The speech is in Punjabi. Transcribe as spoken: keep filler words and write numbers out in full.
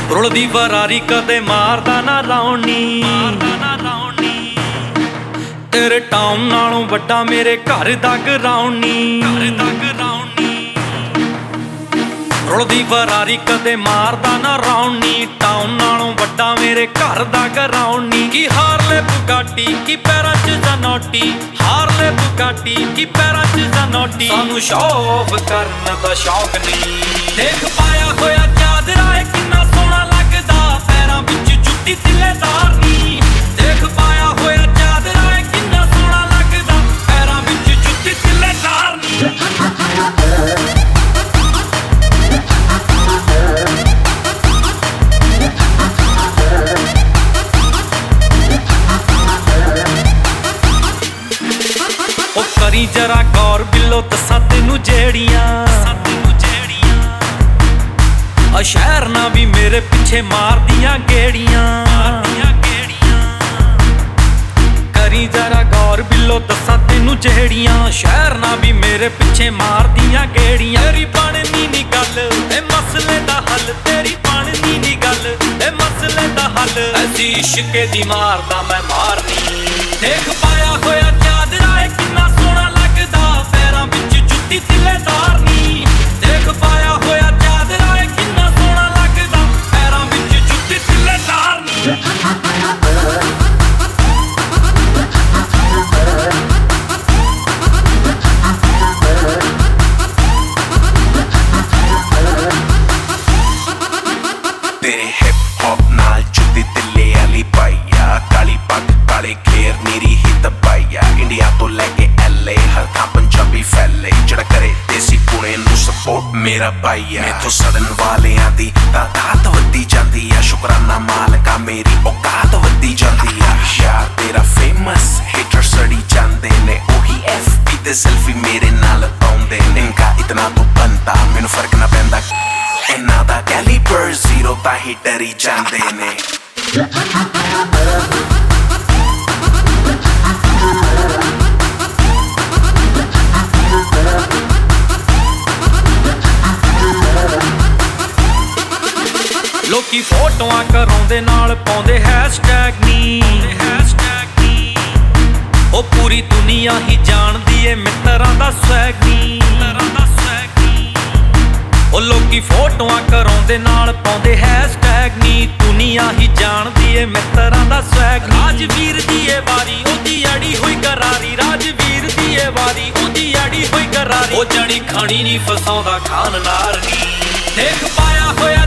ਰੁਲਦੀ ਫਰਾਰੀ ਕਦੇ ਮਾਰਦਾ ਨਾ ਰੌਣੀ, ਤੇਰੇ ਟਾਊਨ ਨਾਲੋਂ ਵੱਡਾ ਮੇਰੇ ਘਰ ਦਾ ਗਰਾਊਂਡ ਨੀ, ਘਰ ਦਾ ਗਰਾਊਂਡ ਨੀ। ਰੁਲਦੀ ਫਰਾਰੀ ਕਦੇ ਮਾਰਦਾ ਨਾ ਰੌਣੀ, ਟਾਊਨ ਨਾਲੋਂ ਵੱਡਾ ਮੇਰੇ ਘਰ ਦਾ ਗਰਾਊਂਡ ਨੀ। ਕੀ ਹਾਰਲੇ ਬੁਗਾਟੀ ਕੀ ਪੈਰਾਂ 'ਚ ਜ਼ਨੋਟੀ, ਹਾਰਲੇ ਬੁਗਾਟੀ ਕੀ ਪੈਰਾਂ 'ਚ ਜ਼ਨੋਟੀ। ਸਾਨੂੰ ਸ਼ੌਕ ਕਰਨ ਦਾ ਸ਼ੌਕ ਨਹੀਂ। ਦੇਖ ਪਾਇਆ ਹੋਇਆ ਚਾਦਰਾ ਏ ਕਿੰਨਾ ਸੋਹਣਾ ਲੱਗਦਾ, ਪੈਰਾਂ ਵਿੱਚ ਜੁੱਤੀ ਤਿੱਲੇਦਾਰ ਨੀ। ਦੇਖ ਪਾਇਆ ਹੋਇਆ ਚਾਦਰਾ ਏ ਕਿੰਨਾ ਸੋਹਣਾ ਲੱਗਦਾ, ਪੈਰਾਂ ਵਿੱਚ ਜੁੱਤੀ ਤਿੱਲੇਦਾਰ ਨੀ। ਉਹ ਕਰੀ ਜਰਾ ਗੌਰ ਬਿੱਲੋ ਦੱਸਾਂ ਤੈਨੂੰ ਜਿਹੜੀਆਂ, ਆ ਸ਼ਹਿਰ ਨਾ ਵੀ ਮੇਰੇ ਪਿੱਛੇ ਮਾਰਦੀਆਂ ਗੇੜੀਆਂ। ਕਰੀ ਜਰਾ ਗੌਰ ਬਿੱਲੋ ਦੱਸਾਂ ਤੈਨੂੰ ਜਿਹੜੀਆਂ, ਸ਼ਹਿਰ ਨਾ ਵੀ ਮੇਰੇ ਪਿੱਛੇ ਮਾਰਦੀਆਂ ਗੇੜੀਆਂ। ਤੇਰੀ ਬਣਨੀ ਨੀ ਗੱਲ ਇਹ ਮਸਲੇ ਦਾ ਹੱਲ, ਤੇਰੀ ਬਣਨੀ ਨੀ ਗੱਲ ਇਹ ਮਸਲੇ ਦਾ ਹੱਲ। ਐਸੀ ਇਸ਼ਕੇ ਦੀ ਮਾਰਦਾ ਮੈਂ ਮਾਰਨੀ। ਦੇਖ ਪਾਇਆ ਹੋਇਆ ਚਾਦਰਾ ਏ ਕਿੰਨਾ ਸੋਹਣਾ ਲੱਗਦਾ, ਪੈਰਾਂ ਵਿੱਚ ਜੁੱਤੀ ਤਿੱਲੇਦਾਰ ਨੀ। ਦੇਖ ਪਾਇਆ ਹੋਇਆ ਚਾਦਰਾ ਏ ਕਿੰਨਾ ਸੋਹਣਾ ਲੱਗਦਾ, ਪੈਰਾਂ ਵਿੱਚ ਜੁੱਤੀ ਤਿੱਲੇਦਾਰ ਨੀ। ਤੇਰੇ ਹਿਪ ਹੌਪ ਨਾਲ ਜੁੱਤੀ ਤਿੱਲੇ ਵਾਲੀ ਪਾਈਆ, ਕਾਲੀ ਪੱਗ ਕਾਲੇ ਘੇਰ ਨੀਰੀ ਹੀ ਤਬਾਈਆ। ਇੰਡੀਆ ਤੋਂ ਲੈ ਕੇ ਐਲੇ ਹਰ ਥਾਂ ਪੰਜਾਬੀ ਫੈਲੇ, ਜਿਹੜਾ ਕਰੇ ਦੇਸੀ ਪੁਣੇ ਨੂੰ ਸਪੋਰਟ ਮੇਰਾ ਭਾਈਆ। ਮੈਥੋਂ ਸੜਨ ਵਾਲਿਆਂ ਦੀ ਤਾਦਾਦ ਵੱਧਦੀ ਜਾਂਦੀ ਆ, ਸ਼ੁਕਰਾਨਾ ਮਾਲਕਾ ਮੇਰੀ ਔਕਾਤ ਵੱਧਦੀ ਜਾਂਦੀ ਆ। ਯਾਰ ਤੇਰਾ ਫੇਮਸ ਹੇਟਰ ਸੜੀ ਜਾਂਦੇ ਨੇ, ਉਹੀ ਐਫ ਪੀ ਤੇ ਸੈਲਫੀ ਮੇਰੇ ਨਾਲ ਪਾਉਂਦੇ ਨੇ। ਇਨਕਾ ਇਤਨਾ ਤੋਂ ਬੰਦਾ ਮੈਨੂੰ ਫਰਕ ਨਾ ਪੈਂਦਾ, ਇਹਨਾਂ ਦਾ ਕੈਲੀਬਰ ਜ਼ੀਰੋ ਤਾਂ ਹੀ ਡਰੀ ਜਾਂਦੇ ਨੇ। ਲੋਕੀ ਫੋਟੋਆਂ ਕਰਾਉਂਦੇ ਨਾਲ ਪਾਉਂਦੇ ਹੈਸ਼ਟੈਗ ਨੀ, ਉਹ ਪੂਰੀ ਦੁਨੀਆ ਹੀ ਜਾਣਦੀ ਏ ਮਿੱਤਰਾਂ ਦਾ ਸਵੈਗ ਨੀ। ਉਹ ਲੋਕੀ ਫੋਟੋਆਂ ਕਰਾਉਂਦੇ ਨਾਲ ਪਾਉਂਦੇ ਹੈਸ਼ਟੈਗ ਨੀ, ਦੁਨੀਆ ਹੀ ਜਾਣਦੀ ਏ ਮਿੱਤਰਾਂ ਦਾ ਸਵੈਗ। ਰਾਜਵੀਰ ਦੀ ਏ ਵਾਰੀ ਉਹਦੀ ਅੜੀ ਹੋਈ ਕਰਾਰੀ, ਰਾਜਵੀਰ ਦੀ ਏ ਵਾਰੀ ਉਹਦੀ ਅੜੀ ਹੋਈ ਕਰਾਰੀ। ਉਹ ਜਣੀ ਖਾਣੀ ਨੀ ਫਸਾਉਂਦਾ ਖਾਨ ਨਾਰ ਨੀ। ਦੇਖ ਪਾਇਆ ਹੋਇਆ